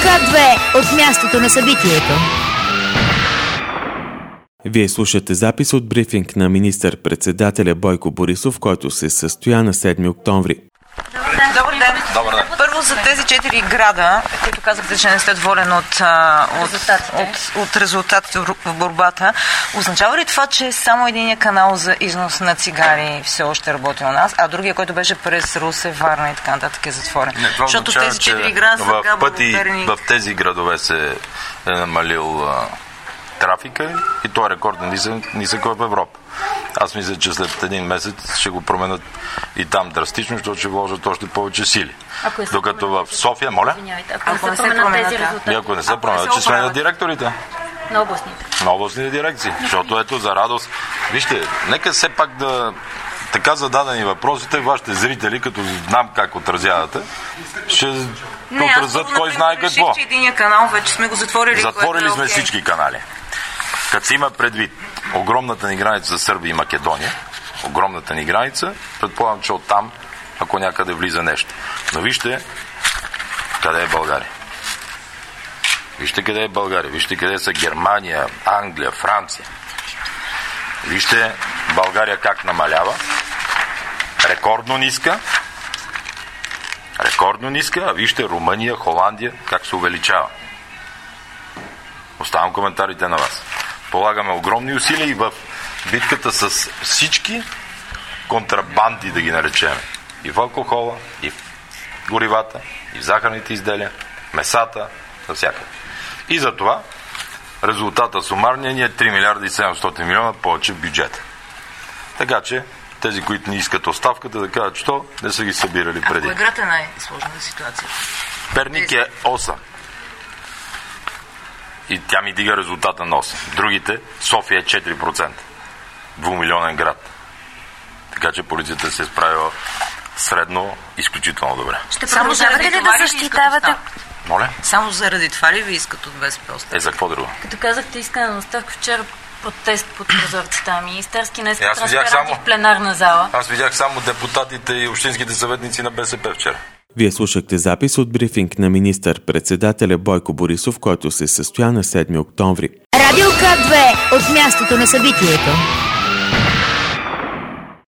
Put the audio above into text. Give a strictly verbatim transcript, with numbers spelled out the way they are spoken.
К две от мястото на събитието. Вие слушате запис от брифинг на министър-председателя Бойко Борисов, който се състоя на седми октомври. Добър ден. Добър ден. Добър ден. Първо за тези четири града, които казахте, че не сте доволен от, от, от, от резултатите в борбата, означава ли това, че само единия канал за износ на цигари все още работи у нас, а другия, който беше през Русе, Варна и така нататък, е затворен? Не, това защото означава, тези четири града са в, Габрово, пъти, Перник. в тези градове се е намалил а, трафика и той е рекордно нисък, нисък в Европа. Аз мисля, че след един месец ще го променят и там драстично, защото ще вложат още повече сили. Докато в София, моля? Ако, ако не се променят тези резултати. И ако не се променят, че сменят директорите. На областните. На областните дирекции. Защото ето за радост. Вижте, нека все пак да така зададени въпросите, вашите зрители, като знам как отразявате, ще отразят кой знае какво. Не, аз единия канал, вече сме го затворили. Затворили сме всички канали. Като се има предвид огромната ни граница с Сърбия и Македония, огромната ни граница, предполагам, че оттам, ако някъде влиза нещо. Но вижте къде е България. Вижте къде е България. Вижте къде са Германия, Англия, Франция. Вижте България как намалява. Рекордно ниска. Рекордно ниска. А вижте Румъния, Холандия как се увеличава. Оставам коментарите на вас. Полагаме огромни усилия и в битката с всички контрабанди, да ги наречем. И в алкохола, и в горивата, и в захарните изделия, месата, навсякъде. И за това резултата сумарния ни е три милиарда и седемстотин милиона повече в бюджета. Така че тези, които не искат оставката, да кажат, че не са ги събирали преди. А кой град е най-сложната ситуация? Перник е осем. И тя ми дига резултата на осем. Другите, София е четири процента. Двумилионен град. Така че полицията се е справила средно изключително добре. Ще продължавате ли да защитавате? Моля? Само заради това ли ви искат от БСП оставка? Е, за какво друго? Като казахте искане на оставка, вчера протест под прозорците. Министерски днес Аз видях само в пленарна зала. Аз видях само депутатите и общинските съветници на БСП вчера. Вие слушахте запис от брифинг на министър-председателя Бойко Борисов, който се състоя на седми октомври. Радио К две от мястото на събитието.